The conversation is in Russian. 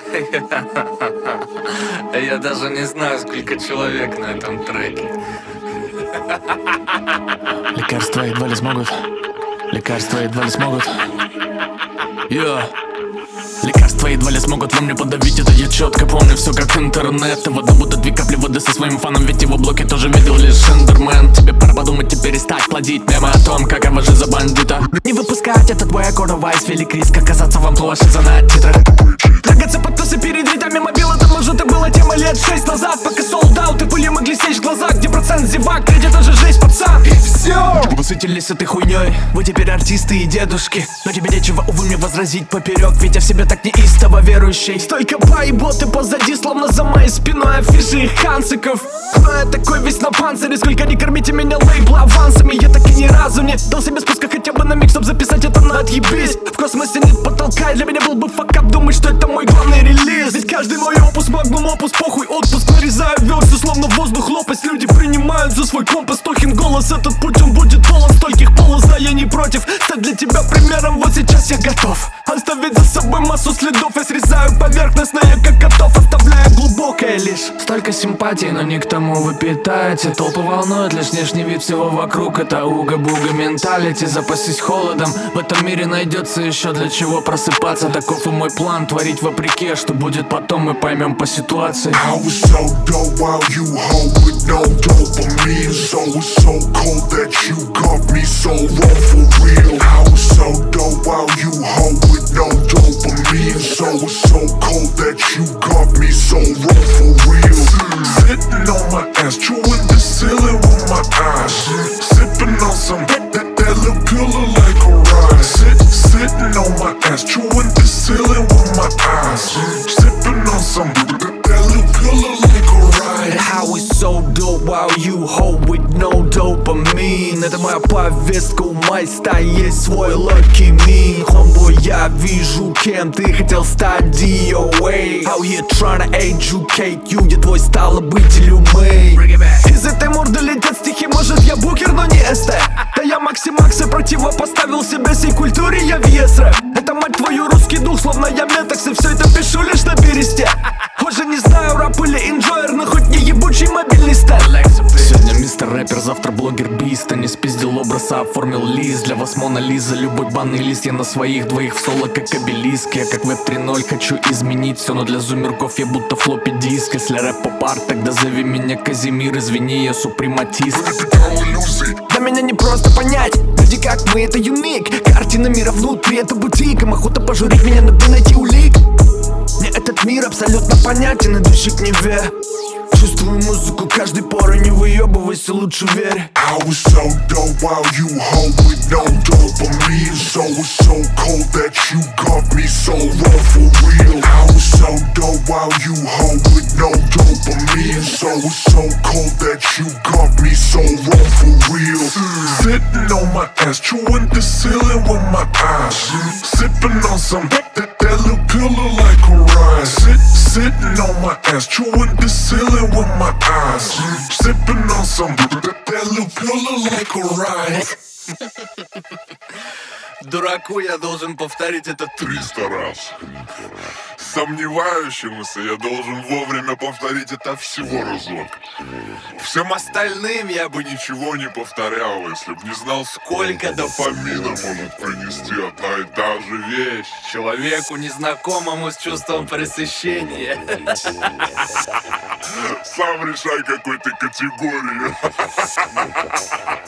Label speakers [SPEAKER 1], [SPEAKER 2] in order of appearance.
[SPEAKER 1] Я даже не знаю, сколько человек на этом треке.
[SPEAKER 2] Лекарства едва ли смогут. Лекарства едва ли смогут. Лекарства едва ли смогут во мне подавить это. Я четко помню все как интернет. И вода будто 2 капли воды со своим фаном. Ведь его блоки тоже видел лишь эндермен. Тебе пора подумать и перестать плодить мемы о том, какова жизнь бандита. Не выпускать этот твой аккорд-вайс. Велик риск оказаться вам плохо за титрах. Драгаться подписы перед ритами мобила. Там может и было тема лет 6 назад. Пока солдаты пыли могли сечь в глазах. Где процент зевак, треть это же жесть, пацан. И все. Вы сытились этой хуйней. Вы теперь артисты и дедушки. Но тебе нечего, увы, мне возразить поперек. Ведь я в себе так неистово верующий. Столько поеботы позади, словно за моей спиной афиши и хансиков. Но я такой весь на панцире. Сколько не кормите меня лейбла авансами. Я так и ни разу не дал себе спуска хотя бы на миг, чтоб записать это на отъебись. В космосе нет потолка, и для меня был бы факап думать, что это мой главный релиз. Ведь каждый мой опус, магнум опус, похуй отпуск. Нарезаю версию, словно воздух лопасть. Люди принимают за свой компас. Тохин голос, этот путь он будет полон стольких полос. Да я не против стать для тебя примером. Вот сейчас я готов оставить за собой массу следов. Я срезаю поверхностное, как котов, оставляя глубокое лишь. Столько симпатий, но не к тому вы питаете. Толпу волнует лишь внешний вид всего вокруг. Это уга-буга менталити. Запасись холодом, в этом мире найдется еще для чего просыпаться. Таков и мой план, творить вопреки. А что будет потом, мы поймем по ситуации.
[SPEAKER 3] I was so dope while you hold with no dopamine. So it's so cold that you got me so raw for real. I was so dope while you hold with no dopamine. So it's so cold that you got me so raw for real. Sitting on my ass, chewing the ceiling with my eyes. Sipping on some that look good, look like a ride. Sitting on my ass, chewing the ceiling with my eyes. Sipping on some that look good, look like a ride.
[SPEAKER 2] How we so dope while you hold with no dopamine. Это моя повестка, у моей стаи есть свой lucky me. Homeboy, я вижу, кем ты хотел стать, DOA. How here tryna educate you, я твой стало быть илюмей. Из этой морды летят стихи, может я букер, но не эсте. Да я Макси противопоставил себе сей культуре, я вес рэп. Это, мать твою, русский дух, словно я метакс. И все это пишу лишь на бересте. Уже не знаю, рэп или инжойер, но хоть не ебучий мобильный стайл. Сегодня мистер рэпер, завтра блогер биста. Не спиздил образ, а оформил лист. Для вас Мона Лиза, любой банный лист. Я на своих двоих в соло, как обелиск. Я как веб 3.0 хочу изменить все, но для зумерков я будто флоппи диск. Если рэп поп-арт, тогда зови меня Казимир. Извини, я супрематист. Для меня не просто понять, люди как мы, это юник. Картина мира внутри, это бутик. Им охота пожурить меня, надо найти улик. Мне этот мир абсолютно понятен, идущий к Неве. Чувствую музыку каждой порой, не выебывайся, лучше верь.
[SPEAKER 3] I was so dope while you hold with no dopamine. So it's so cold that you got me so raw for real. I was so dope while you hold with no dopamine. So it's so cold that you got me so raw for real. Sitting on my ass, chewing the ceiling with my eyes. Sipping on some that look good, look like a ride. Sitting on my ass, chewing the ceiling with my eyes. Sipping on some that look good, look like a ride.
[SPEAKER 1] Дураку я должен повторить это
[SPEAKER 4] 300 раз. Сомневающемуся я должен вовремя повторить это всего разок. Всем остальным я бы ничего не повторял, если б не знал, сколько дофамина может принести одна и та же вещь
[SPEAKER 1] человеку, незнакомому с чувством пресыщения.
[SPEAKER 4] Сам решай, какой ты категории.